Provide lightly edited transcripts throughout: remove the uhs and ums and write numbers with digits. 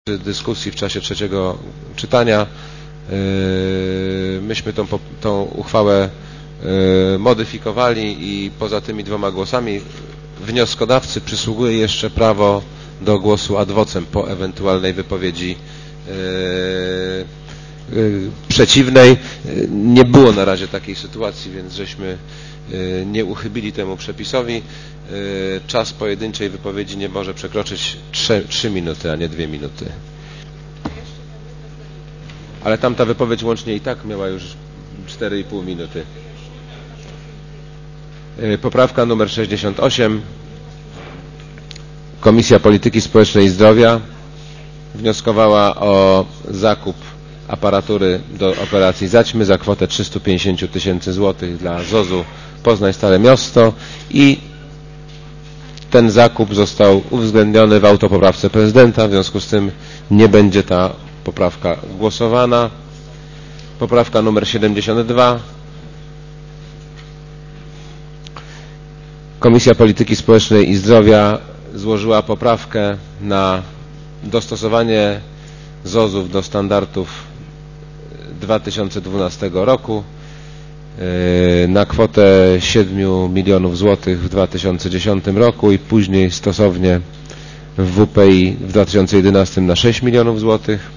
dyskusji w czasie trzeciego czytania. Myśmy tą uchwałę modyfikowali i poza tymi dwoma głosami wnioskodawcy przysługuje jeszcze prawo do głosu ad vocem po ewentualnej wypowiedzi przeciwnej. Nie było na razie takiej sytuacji, więc żeśmy nie uchybili temu przepisowi. Czas pojedynczej wypowiedzi nie może przekroczyć 3 minuty, a nie 2 minuty. Ale tamta wypowiedź łącznie i tak miała już 4,5 minuty. Poprawka numer 68. Komisja Polityki Społecznej i Zdrowia wnioskowała o zakup aparatury do operacji zaćmy za kwotę 350 000 złotych dla ZOZ-u Poznań Stare Miasto i ten zakup został uwzględniony w autopoprawce prezydenta, w związku z tym nie będzie ta poprawka głosowana. Poprawka numer 72. Komisja Polityki Społecznej i Zdrowia złożyła poprawkę na dostosowanie ZOZ-ów do standardów 2012 roku na kwotę 7 milionów złotych w 2010 roku i później stosownie w WPI w 2011 na 6 milionów złotych.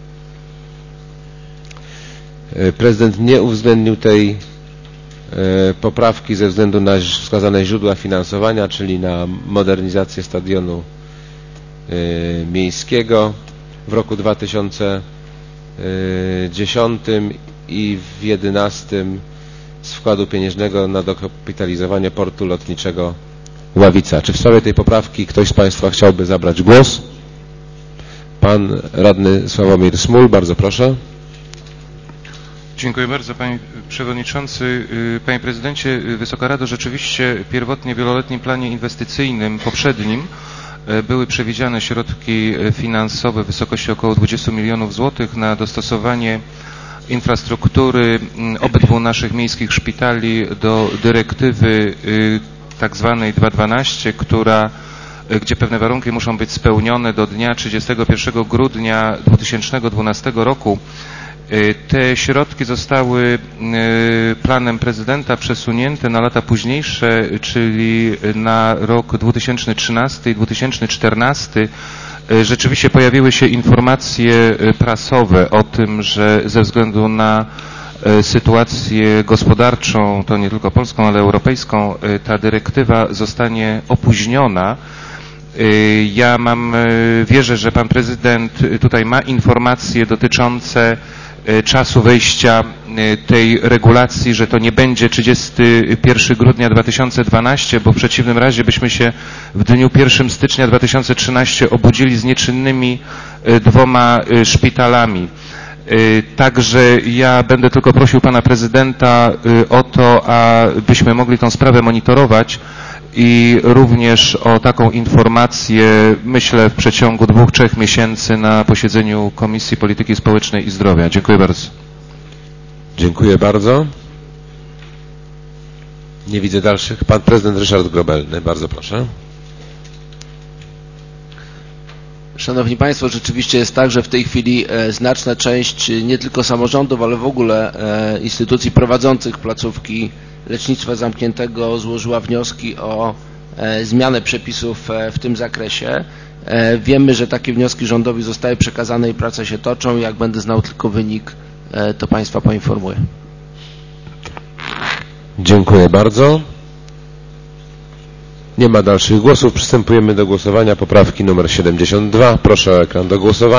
Prezydent nie uwzględnił tej poprawki ze względu na wskazane źródła finansowania, czyli na modernizację stadionu miejskiego w roku 2010 i w 2011 z wkładu pieniężnego na dokapitalizowanie portu lotniczego Ławica. Czy w sprawie tej poprawki ktoś z Państwa chciałby zabrać głos? Pan radny Sławomir Smul, bardzo proszę. Dziękuję bardzo, Panie Przewodniczący. Panie Prezydencie, Wysoka Rado, rzeczywiście pierwotnie w wieloletnim planie inwestycyjnym poprzednim były przewidziane środki finansowe w wysokości około 20 milionów złotych na dostosowanie infrastruktury obydwu naszych miejskich szpitali do dyrektywy tak zwanej 212, gdzie pewne warunki muszą być spełnione do dnia 31 grudnia 2012 roku. Te środki zostały planem prezydenta przesunięte na lata późniejsze, czyli na rok 2013 i 2014. Rzeczywiście pojawiły się informacje prasowe o tym, że ze względu na sytuację gospodarczą, to nie tylko polską, ale europejską, ta dyrektywa zostanie opóźniona. Ja wierzę, że pan prezydent tutaj ma informacje dotyczące czasu wejścia tej regulacji, że to nie będzie 31 grudnia 2012, bo w przeciwnym razie byśmy się w dniu 1 stycznia 2013 obudzili z nieczynnymi 2 szpitalami. Także ja będę tylko prosił pana prezydenta o to, abyśmy mogli tę sprawę monitorować i również o taką informację, myślę, w przeciągu 2-3 miesięcy na posiedzeniu Komisji Polityki Społecznej i Zdrowia. Dziękuję bardzo. Dziękuję bardzo. Nie widzę dalszych. Pan prezydent Ryszard Grobelny, bardzo proszę. Szanowni Państwo, rzeczywiście jest tak, że w tej chwili znaczna część nie tylko samorządów, ale w ogóle instytucji prowadzących placówki lecznictwa zamkniętego złożyła wnioski o zmianę przepisów w tym zakresie. Wiemy, że takie wnioski rządowi zostały przekazane i prace się toczą. Jak będę znał tylko wynik, to Państwa poinformuję. Dziękuję bardzo. Nie ma dalszych głosów. Przystępujemy do głosowania poprawki numer 72. Proszę o ekran do głosowania.